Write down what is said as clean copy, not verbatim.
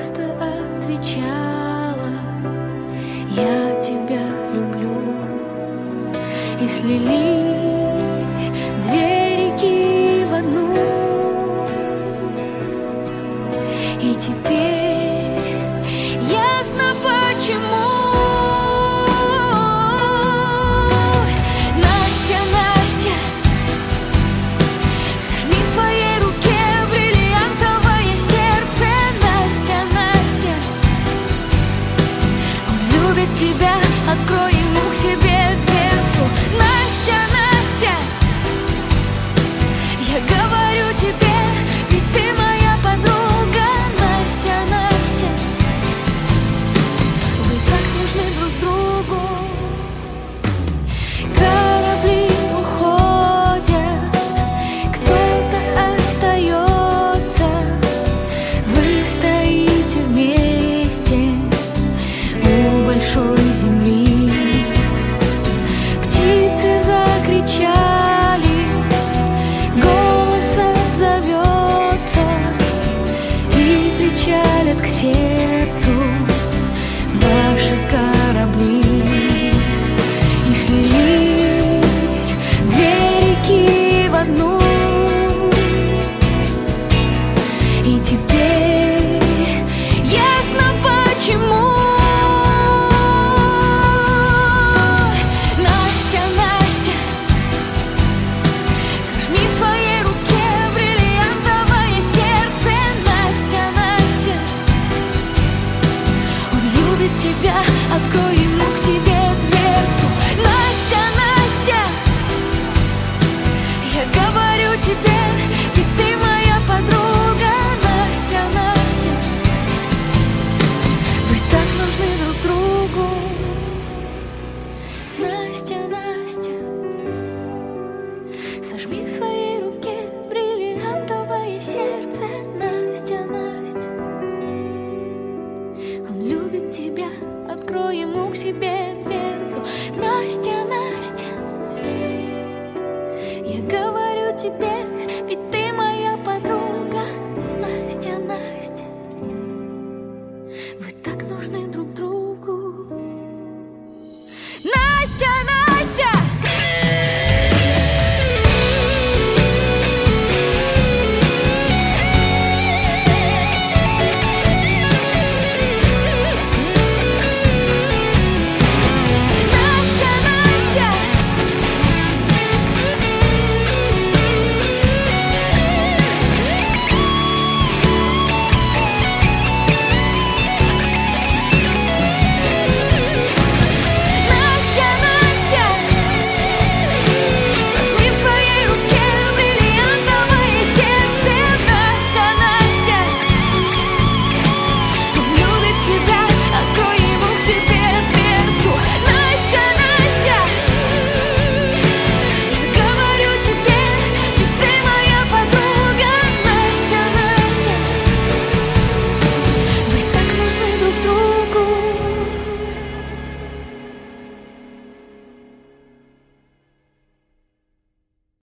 просто отвечала: я тебя люблю. И слились две реки в одну, и теперь ясно почему. Настя, Настя, сожми в своей руке бриллиантовое сердце. Настя, Настя, он любит тебя, открой ему к себе дверцу. Настя, Настя, я говорю тебе, ведь ты моя подруга. Настя, Настя, вы так нужны друг другу. Корабли уходят, кто-то остается. Вы стоите вместе у большой земли. Птицы закричали, голос отзовется, и причалят к сердцу ваши корабли. И слились две реки в одну, и теперь ясно почему. Настя, Настя, сожми в своей руке бриллиантовое сердце. Настя, Настя, он любит тебя, открой ему к себе дверцу. Настя, Настя, я говорю тебе, ведь ты моя подруга. Настя, Настя, вы так нужны друг другу. Настя, Настя, сожми в своей руке бриллиантовое сердце. Настя, Настя, он любит тебя, открой ему к себе дверцу. Настя, Настя, я говорю тебе, ведь ты моя подруга. Настя, Настя, вы так